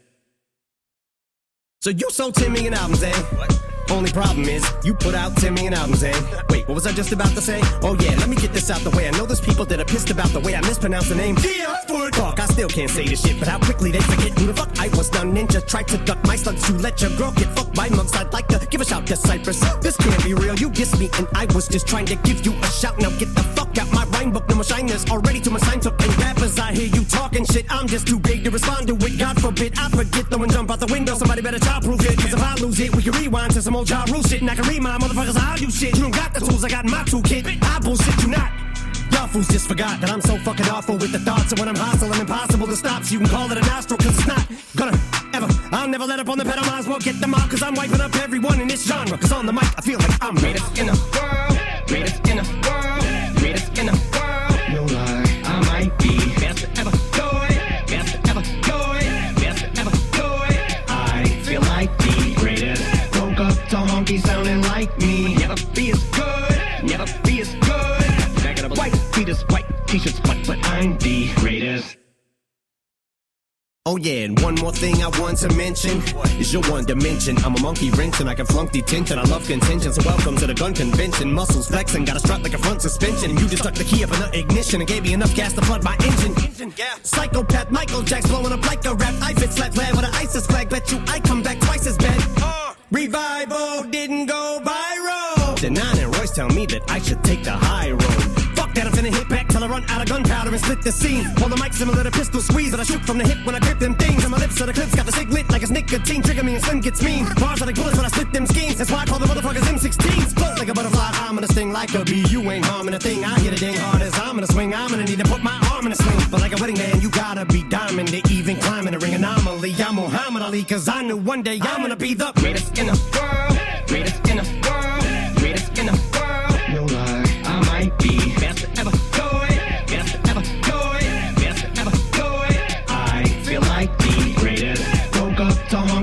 So you sold 10 million albums, eh? What? Only problem is, you put out 10 million albums, eh? Wait, what was I just about to say? Oh yeah, let me get this out the way. I know there's people that are pissed about the way I mispronounce the name. Yeah, fuck, I still can't say this shit, but how quickly they forget who the fuck I was. Done ninja, tried to duck my slugs to let your girl get fucked by mugs. I'd like to give a shout to Cypress. This can't be real, you dissed me and I was just trying to give you a shout. Now get the fuck out my rhyme book, no more shiners. Already to my sign took and rappers, I hear you talking shit. I'm just too big to respond to it, God forbid I forget though and jump out the window. Somebody better childproof it, cause if I lose it, we can rewind to some old Ja Rule shit. And I can read my motherfuckers how you shit. You don't got the tools I got in my toolkit. I bullshit you not. Y'all fools just forgot that I'm so fucking awful with the thoughts. And when I'm hostile, I'm impossible to stop. So you can call it a nostril, cause it's not gonna ever. I'll never let up on the pedal, might as well get them out. Cause I'm wiping up everyone in this genre. Cause on the mic, I feel like I'm greatest in the world, greatest in the world, greatest in the world. No lie, I might be best to ever do it, best to ever do it, best to ever do it. I feel like the greatest. Woke up to honky sounding like me. Never be as good, never be as good. White fetus, white t-shirts, but I'm the greatest. Oh yeah, and one more thing I want to mention is your one dimension. I'm a monkey wrench and I can flunk detention. I love contention, so welcome to the gun convention. Muscles flexing, got a strut like a front suspension. And you just stuck the key up in the ignition and gave me enough gas to flood my engine. Psychopath Michael Jack's blowing up like a rap. I fit slap glad with an ISIS flag. Bet you I come back twice as bad. Revival didn't go viral. Denon and Royce tell me that I should take the high road. Fuck that, I'm finna hit back till I run out of gunpowder and split the scene. Hold the mic similar to pistol squeeze that I shoot from the hip when I grip them things. And my lips are the clips, got the cig lit like it's nicotine. Trigger me and Slim gets mean. Bars are like bullets when I split them schemes. That's why I call the motherfuckers M16s. Float like a butterfly, I'm gonna sting like a bee. You ain't harming a thing, I hit it dang hard as I'm gonna swing. I'm gonna need to put my arm in a sling. But like a wedding man, you gotta be diamond to even climb in a ring anomaly. I'm Muhammad Ali, cause I knew one day I'm gonna be the greatest in the world.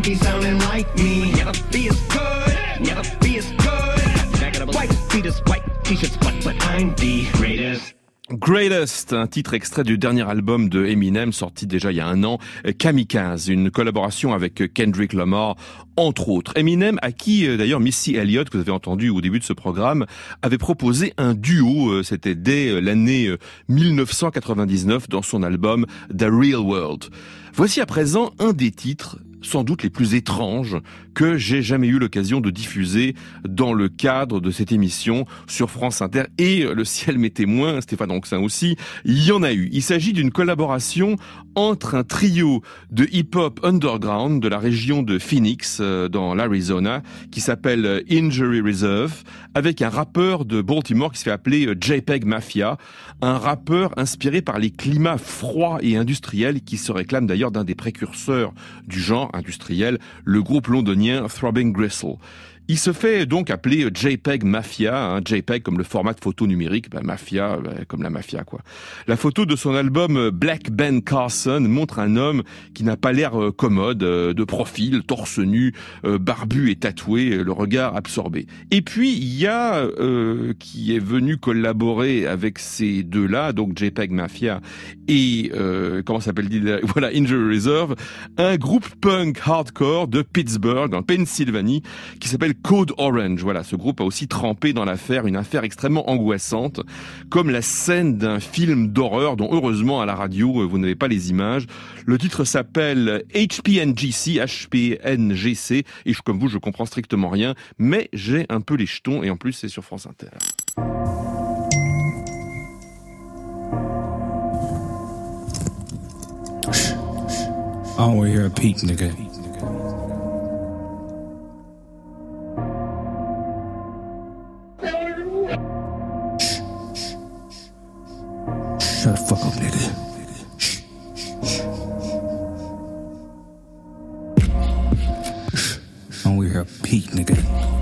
funky sounding like me. Never be as good, never be as good. White fetus, white t-shirts, but I'm the greatest. Greatest, un titre extrait du dernier album de Eminem sorti déjà il y a un an, Kamikaze, une collaboration avec Kendrick Lamar, entre autres. Eminem, à qui d'ailleurs Missy Elliott, que vous avez entendu au début de ce programme, avait proposé un duo, c'était dès l'année 1999 dans son album The Real World. Voici à présent un des titres sans doute les plus étranges que j'ai jamais eu l'occasion de diffuser dans le cadre de cette émission sur France Inter. Et le ciel m'est témoin, Stéphane Ronxin aussi, il y en a eu. Il s'agit d'une collaboration entre un trio de hip-hop underground de la région de Phoenix, dans l'Arizona, qui s'appelle Injury Reserve, avec un rappeur de Baltimore qui se fait appeler JPEG Mafia, un rappeur inspiré par les climats froids et industriels qui se réclame d'ailleurs d'un des précurseurs du genre industriel, le groupe londonien Throbbing Gristle. Il se fait donc appeler JPEG Mafia, JPEG comme le format de photo numérique, Mafia comme la mafia quoi. La photo de son album Black Ben Carson montre un homme qui n'a pas l'air commode, de profil, torse nu, barbu et tatoué, le regard absorbé. Et puis il y a qui est venu collaborer avec ces deux-là, donc JPEG Mafia et comment s'appelle-t-il, voilà, Injury Reserve, un groupe punk hardcore de Pittsburgh en Pennsylvanie qui s'appelle Code Orange. Voilà, ce groupe a aussi trempé dans l'affaire, une affaire extrêmement angoissante, comme la scène d'un film d'horreur dont heureusement à la radio vous n'avez pas les images. Le titre s'appelle HPNGC, HPNGC, et comme vous je comprends strictement rien, mais j'ai un peu les jetons et en plus c'est sur France Inter. I don't want to hear a peep, nigga. Shut the fuck up, nigga. I don't want to hear a peep, nigga.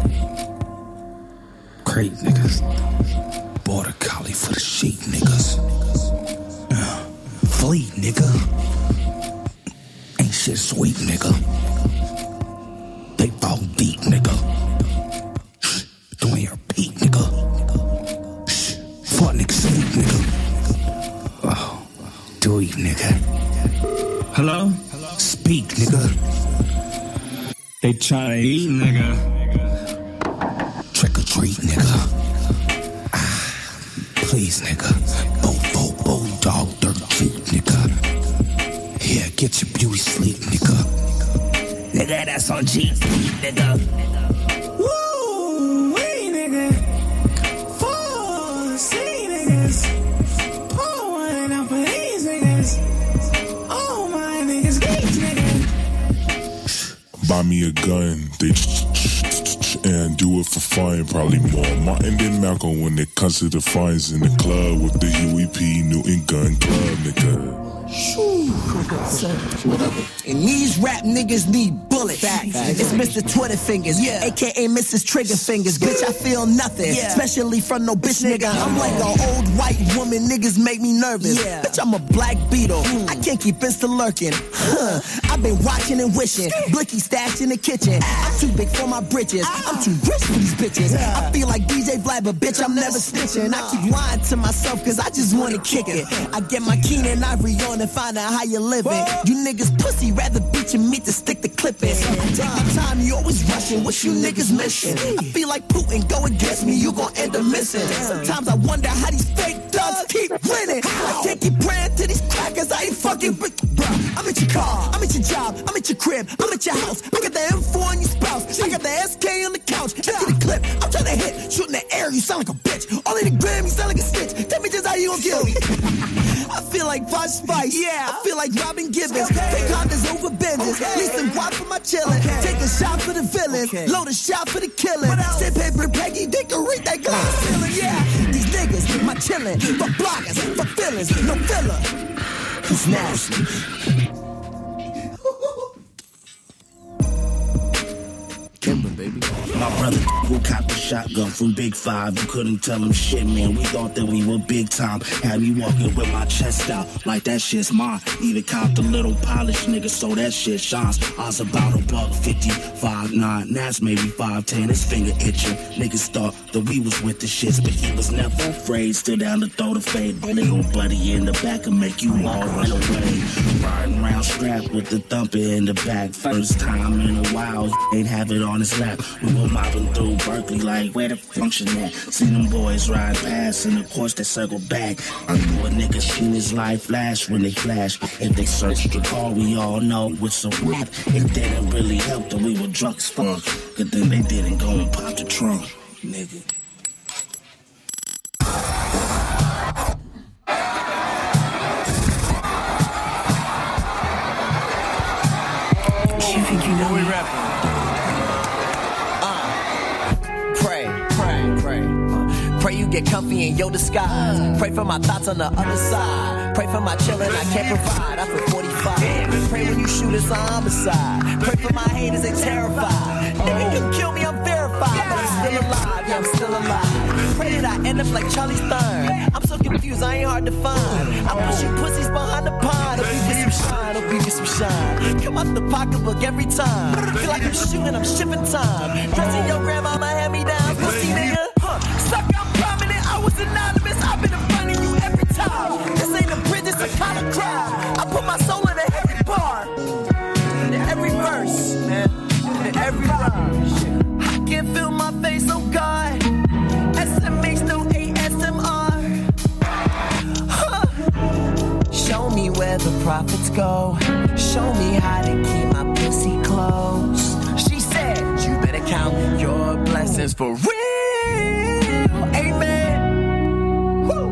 Crate, niggas. Border collie for the sheep, niggas. Fleet, nigga. Ain't shit sweet, nigga. They fall deep, nigga. Don't hear a peep, nigga. Fuck nigga, sleep, nigga. Oh, do eat, nigga. Hello? Speak, nigga. They tryna eat, nigga. Trick or treat, nigga. Please, nigga. Bo, dog, dirt treat, nigga. Here, get your beauty sleep, nigga. Nigga, that's on G, nigga. Woo, wee, nigga. 4 C niggas. Pour one out for these niggas. All my niggas, geeks, nigga. Buy me a gun, they and do it for fun, probably more. Martin than Malcolm when it comes to the fines in the club with the UEP Newton Gun Club, nigga. And these rap niggas need bullets. It's Mr. Twitter Fingers, aka Mrs. Trigger Fingers. Bitch, I feel nothing, especially from no bitch nigga. I'm like an old white woman, niggas make me nervous. Bitch, I'm a black beetle, I can't keep insta lurking. I've been watching and wishing, blicky stashed in the kitchen. I'm too big for my britches, I'm too rich for these bitches. I feel like DJ Vlad, but bitch, I'm never snitching. I keep lying to myself, cause I just wanna kick it. I get my Keenan Ivory on and find out how you living. You niggas pussy, rather beat your meat than stick the clip in. I take my time, you always rushing, what you niggas missing? I feel like Putin, go against me, you gon' end up missing. Sometimes I wonder how these fake thugs keep winning. I can't keep praying to these crackers, I ain't fucking with. Bruh, I'm at your car, I'm at your job, I'm at your crib, I'm at your house. I got the M4 on your spouse, I got the SK on the couch. Empty the clip, I'm trying to hit, shoot in the air, you sound like a bitch. All in the gram, you sound like a stitch. Tell me just how you gon' kill me. I feel like Posh Spice, I feel like Robin Gibbons. Take condoms over Benders, leave some guap for my chillin'. Take a shot for the villains, load a shot for the killing. Send paper Peggy, they can read that glass ceiling. These niggas, my chillin', for bloggers, for feelings, no filler. Who's nasty? Kimber, baby. My brother will cop the shotgun from Big Five. You couldn't tell them shit, man. We thought that we were big time. Had me walking with my chest out like that shit's mine. Even copped a little polished nigga, so that shit shines. I was about $150, 5'9", Nas maybe 5'10", his finger itching. Niggas thought that we was with the shits, but he was never afraid. Still down to throw the fade. Little buddy in the back and make you all run away. Riding around strapped with the thumper in the back. First time in a while, ain't have it on his lap. We were mobbing through Berkeley like where the function at. See them boys ride past and of course they circle back. I knew a nigga seen his life flash when they flash. If they searched the car, we all know it's a rap. It didn't really help that we were drunk as fuck. But then they didn't go and pop the trunk, nigga. You think you know we rapping? Pray you get comfy in your disguise. Pray for my thoughts on the other side. Pray for my children I can't provide. I feel 45. Pray when you shoot it's a homicide. Pray for my haters, they terrified. Nigga, you kill me, I'm verified. But I'm still alive, yeah, I'm still alive. Pray that I end up like Charlie Stern. I'm so confused, I ain't hard to find. I push you pussies behind the pond. Hope you get some shine, hope you get some shine. Come out the pocketbook every time. Feel like I'm shooting, I'm shipping time. Dressing your grandmama hand me down. Pussy nigga, suck, I'm prominent, I was anonymous. I've been in front of you every time. This ain't a bridge, it's a kind of crowd. I put my soul in every bar, in every verse, man, in every rhyme. I can feel my face, oh God. SMH, no ASMR. Show me where the profits go. Show me how to keep my pussy close. She said, you better count your blessings for real. Amen. Woo.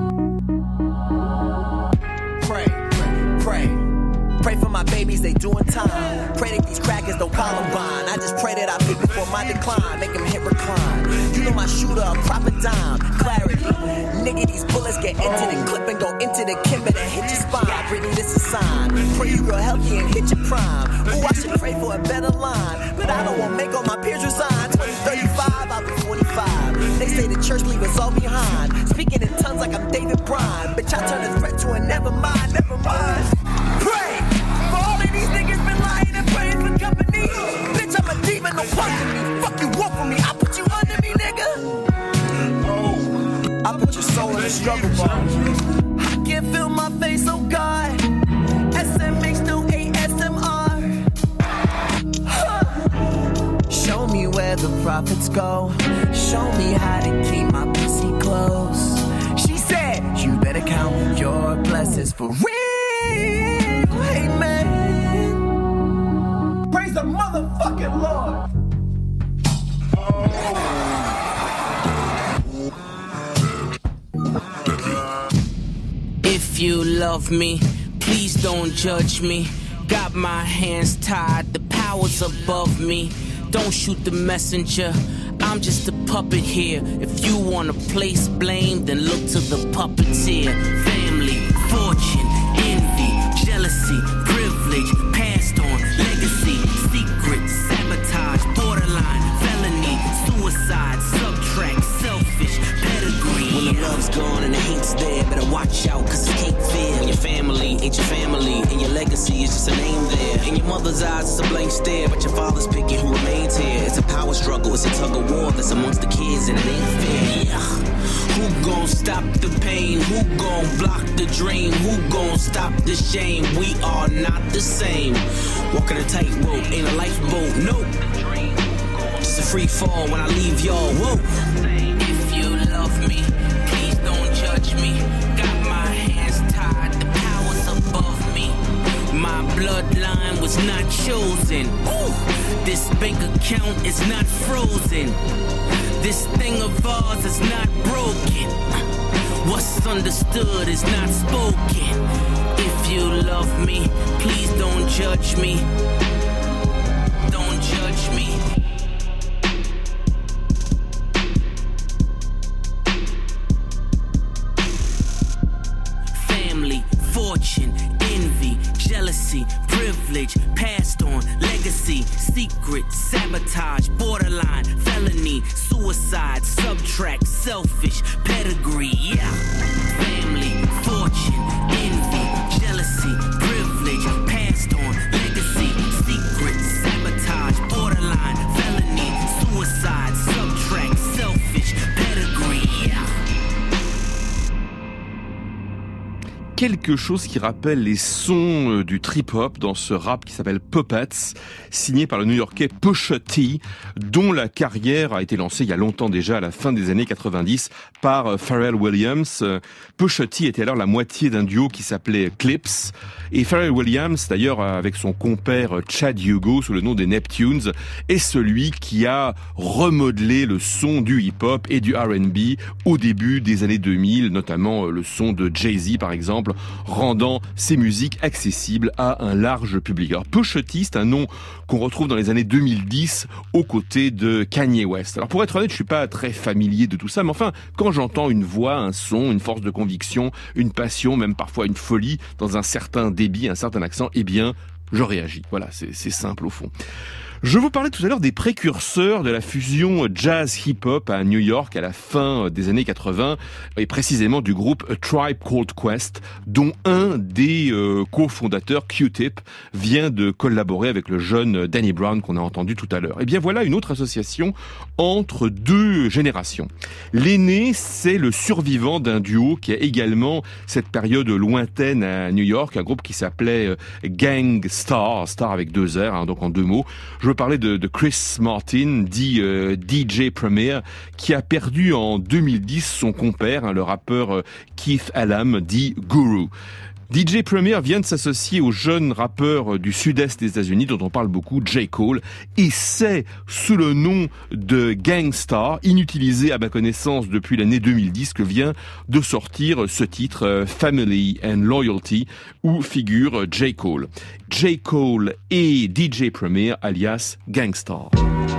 Pray for my babies, they doing time. Pray that these crackers don't Columbine. I just pray that I pick before my decline. Make them hit recline. You know my shooter, a proper dime. Clarity. Nigga, these bullets get into the clip and go into the kimber that hit your spine. Brittany, this a sign. Pray you real healthy and hit your prime. Ooh, I should pray for a better line. But I don't want to make all my peers resign. 2035, I'll be 45. They say the church leave us all behind. Speaking in tongues like I'm David Bryan. Bitch, I turn a threat to a never mind, never mind. Pray for all of these niggas been lying and praying for company. Bitch, I'm a demon, no punk me. Fuck you, walk for me, I put you under me, nigga. I put your soul in the struggle bar. I can feel my face, oh God. SMH, no ASMR. Show me where the profits go. Show me how to keep my pussy close. She said, you better count your blessings for real. Amen. Praise the motherfucking Lord. If you love me, please don't judge me. Got my hands tied, the power's above me. Don't shoot the messenger, I'm just a puppet here. If you wanna place blame, then look to the puppeteer. Family, fortune, envy, jealousy, privilege, passed on, legacy, secret, sabotage, borderline, felony, suicide, subtract, selfish, pedigree. When the love's gone and the hate's there, better watch out, cause it can't fear. When your family ain't your family, and your legacy is just a name there. In your mother's eyes, it's a blank stare, but your father's picking who remains here. It's a power struggle, it's a tug of war that's amongst the kids, and it ain't fair. Yeah. Who gon' stop the pain? Who gon' block the dream? Who gon' stop the shame? We are not the same. Walking a tightrope, ain't a lifeboat, nope. Just a free fall when I leave y'all, whoa. If you love me, please don't judge me. Got my hands tied, the power's above me. My bloodline was not chosen. Ooh, this bank account is not frozen. This thing of ours is not broken. What's understood is not spoken. If you love me, please don't judge me. Don't judge me. Family, fortune, envy, jealousy, privilege, passed on, legacy, secret, sabotage, borderline, felony, suicide, subtract, selfish, pedigree, yeah. Family, fortune, envy, jealousy, privilege, passed on, legacy, secret, sabotage, borderline, felony, suicide, subtract, selfish, pedigree, yeah. Quelque chose qui rappelle les sons du trip-hop dans ce rap qui s'appelle Puppets, signé par le New-Yorkais Pusha T, dont la carrière a été lancée il y a longtemps déjà, à la fin des années 90, par Pharrell Williams. Pusha T était alors la moitié d'un duo qui s'appelait Clips, et Pharrell Williams, d'ailleurs avec son compère Chad Hugo sous le nom des Neptunes, est celui qui a remodelé le son du hip-hop et du R&B au début des années 2000, notamment le son de Jay-Z par exemple, rendant ces musiques accessibles à un large public. Alors Pusha T, c'est un nom qu'on retrouve dans les années 2010 aux côtés de Kanye West. Alors pour être honnête, je suis pas très familier de tout ça, mais enfin, quand j'entends une voix, un son, une force de conviction, une passion, même parfois une folie, dans un certain débit, un certain accent, eh bien, je réagis. Voilà, c'est simple au fond. Je vous parlais tout à l'heure des précurseurs de la fusion jazz-hip-hop à New York à la fin des années 80, et précisément du groupe A Tribe Called Quest, dont un des cofondateurs, Q-Tip, vient de collaborer avec le jeune Danny Brown qu'on a entendu tout à l'heure. Et bien voilà une autre association entre deux générations. L'aîné, c'est le survivant d'un duo qui a également cette période lointaine à New York, un groupe qui s'appelait Gang Starr, Star avec deux R, donc en deux mots. Je veux parler de Chris Martin, dit DJ Premier, qui a perdu en 2010 son compère, le rappeur Keith Elam, dit Guru. DJ Premier vient de s'associer au jeune rappeur du sud-est des États-Unis dont on parle beaucoup, J. Cole, et c'est sous le nom de Gang Starr, inutilisé à ma connaissance depuis l'année 2010, que vient de sortir ce titre Family and Loyalty, où figure J. Cole. J. Cole et DJ Premier alias Gang Starr.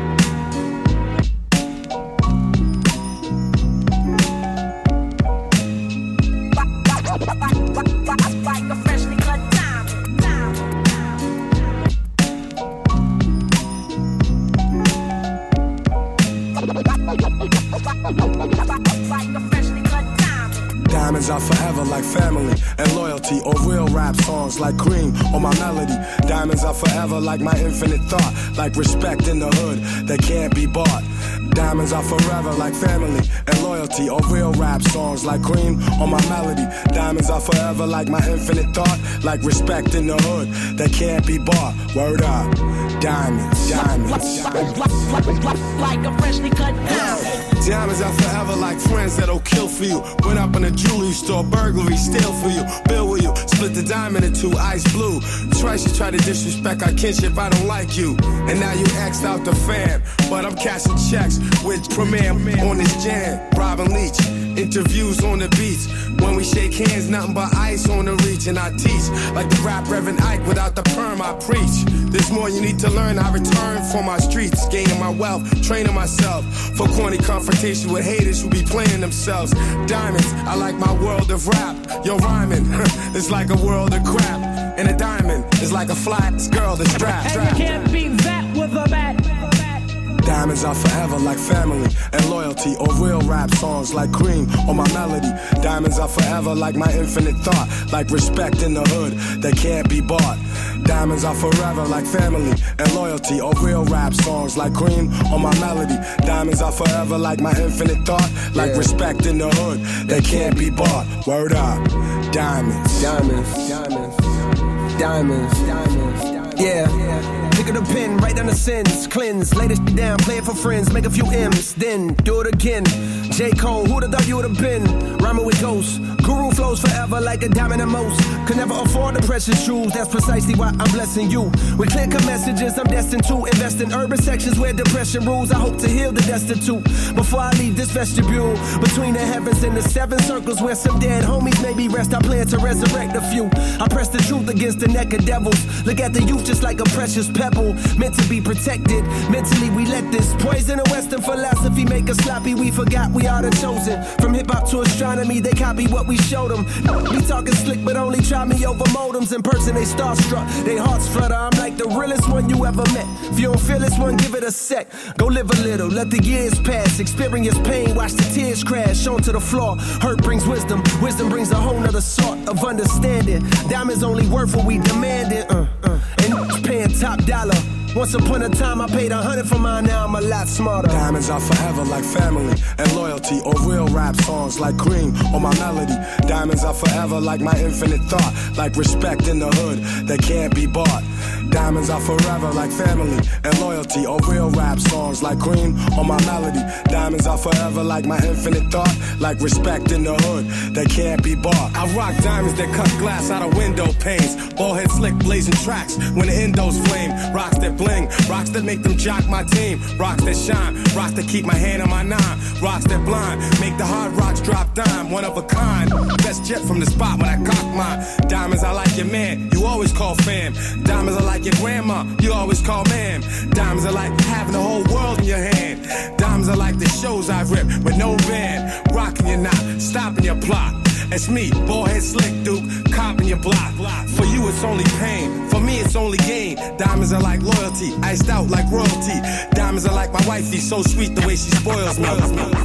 Diamonds are forever like family and loyalty, or real rap songs like cream on my melody. Diamonds are forever like my infinite thought, like respect in the hood that can't be bought. Diamonds are forever like family and loyalty, or real rap songs like cream on my melody. Diamonds are forever like my infinite thought, like respect in the hood that can't be bought. Word up, diamonds, diamonds. Like a freshly cut diamond. Diamonds are forever like friends that'll kill for you. Went up in a jewelry store, burglary, steal for you. Bill with you, split the diamond in two, ice blue. Twice you try to disrespect our kinship, I don't like you. And now you X'd out the fam, but I'm cashing checks with Premier on this jam. Robin Leach, interviews on the beach. When we shake hands, nothing but ice on the reach. And I teach like the rap Reverend Ike, without the perm I preach. There's more you need to learn, I return for my streets. Gaining my wealth, training myself for corny confrontation with haters who be playing themselves. Diamonds, I like my world of rap. Yo, rhyming, it's like a world of crap. And a diamond is like a flat girl that's strapped. And you can't beat that with a bat. Diamonds are forever like family and loyalty, or real rap songs like cream on my melody. Diamonds are forever like my infinite thought, like respect in the hood that can't be bought. Diamonds are forever like family and loyalty, or real rap songs like cream on my melody. Diamonds are forever like my infinite thought, like respect in the hood that can't be bought. Word up, diamonds, diamonds, diamonds, diamonds, diamonds. Yeah. Pick up the pen, write down the sins, cleanse, lay this down, play it for friends, make a few M's, then do it again. J. Cole, who'd have thought you would've been? Rhyming with ghosts, Guru flows forever like a diamond and most. Could never afford the precious jewels, that's precisely why I'm blessing you. With clear-cut messages, I'm destined to invest in urban sections where depression rules. I hope to heal the destitute before I leave this vestibule. Between the heavens and the seven circles where some dead homies maybe rest, I plan to resurrect a few. I press the truth against the neck of devils. Look at the youth just like a precious pebble. rebel, meant to be protected. Mentally we let this poison of Western philosophy make us sloppy. We forgot we are the chosen. From hip-hop to astronomy, they copy what we showed them. We talking slick, but only try me over modems. In person, they starstruck, they hearts flutter. I'm like the realest one you ever met. If you don't feel this one, give it a sec. Go live a little, let the years pass. Experience pain, watch the tears crash onto the floor. Hurt brings wisdom, wisdom brings a whole nother sort of understanding. Diamonds only worth what we demanded. And paying top dollar. Once upon a time I paid 100 for mine, now I'm a lot smarter. Diamonds are forever like family and loyalty, or real rap songs like Cream or my melody. Diamonds are forever like my infinite thought, like respect in the hood that can't be bought. Diamonds are forever like family and loyalty, or real rap songs like Cream or my melody. Diamonds are forever like my infinite thought, like respect in the hood that can't be bought. I rock diamonds that cut glass out of window panes, ball head slick blazing tracks when the endos flame. Rocks that bling, rocks that make them jock my team. Rocks that shine, rocks that keep my hand on my nine. Rocks that blind, make the hard rocks drop dime. One of a kind, best jet from the spot when I cock mine. Diamonds are like your man, you always call fam. Diamonds are like your grandma, you always call ma'am. Diamonds are like having the whole world in your hand. Diamonds are like the shows I rip with no band. Rocking your knot, stopping your plot. It's me, ballhead slick Duke, copping your block. For you it's only pain, for me it's only gain. Diamonds are like loyalty, iced out like royalty. Diamonds are like my wifey, so sweet the way she spoils me.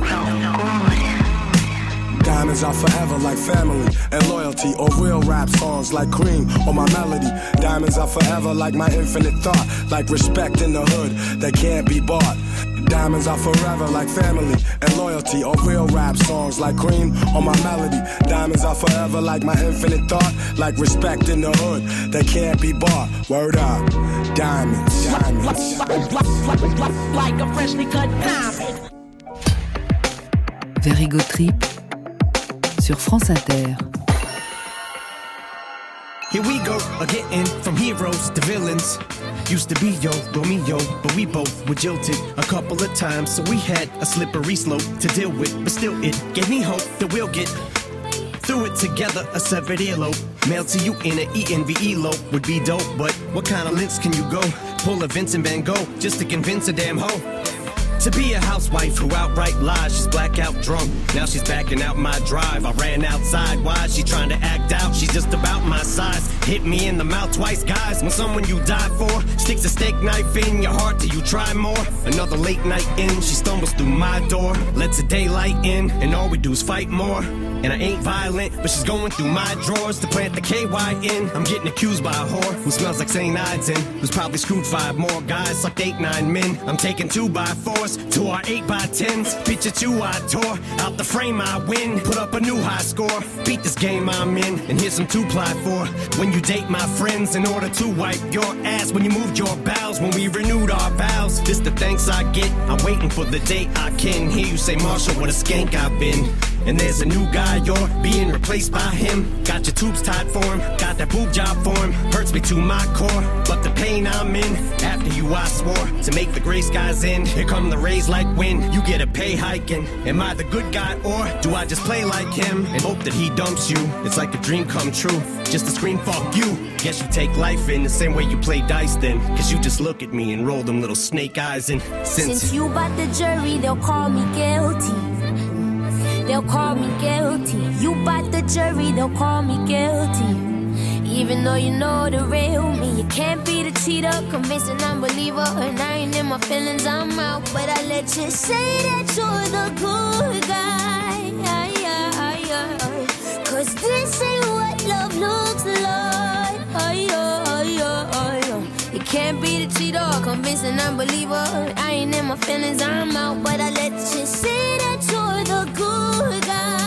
Diamonds are forever like family and loyalty, or real rap songs like Cream or my melody. Diamonds are forever like my infinite thought, like respect in the hood that can't be bought. Diamonds are forever like family and loyalty, or real rap songs like Cream or my melody. Diamonds are forever like my infinite thought, like respect in the hood that can't be bought. Word up, diamonds, diamonds. Like a freshly cut diamond. Very Good Trip sur France Inter. Here we go, getting from heroes to villains. Used to be yo, Romeo, but we both were jilted a couple of times, so we had a slippery slope to deal with. But still, it gave me hope that we'll get through it together. A severed earlobe mailed to you in an ENVE lope would be dope, but what kind of lengths can you go? Pull a Vincent Van Gogh just to convince a damn hoe to be a housewife who outright lies. She's blackout drunk, now she's backing out my drive. I ran outside, why she trying to act out? She's just about my size. Hit me in the mouth twice, guys. When someone you die for sticks a steak knife in your heart, do you try more? Another late night in, she stumbles through my door, lets the daylight in, and all we do is fight more. And I ain't violent, but she's going through my drawers to plant the KY in. I'm getting accused by a whore who smells like St. Ides, who's probably screwed 5 more guys, sucked 8, 9 men. I'm taking 2x4s to our 8x10s. Picture 2 I tore, out the frame I win. Put up a new high score, beat this game I'm in, and here's some 2-ply-4. When you date my friends in order to wipe your ass, when you moved your bowels, when we renewed our vows. This the thanks I get, I'm waiting for the day I can hear you say, Marshall, what a skank I've been. And there's a new guy, you're being replaced by him. Got your tubes tied for him, got that boob job for him. Hurts me to my core, but the pain I'm in. After you I swore to make the gray skies end. Here come the rays like wind, you get a pay hike. And am I the good guy or do I just play like him and hope that he dumps you? It's like a dream come true, just a scream fuck you. Guess you take life in the same way you play dice then, cause you just look at me and roll them little snake eyes. And since you bought the jury, they'll call me guilty. They'll call me guilty. You bought the jury, they'll call me guilty. Even though you know the real me, you can't be the cheater, convincing unbeliever. And I ain't in my feelings, I'm out. But I let you say that you're the good guy. Cause this ain't what love looks like. You can't be the cheater, convincing unbeliever. I ain't in my feelings, I'm out. But I let you say that you're the good guy.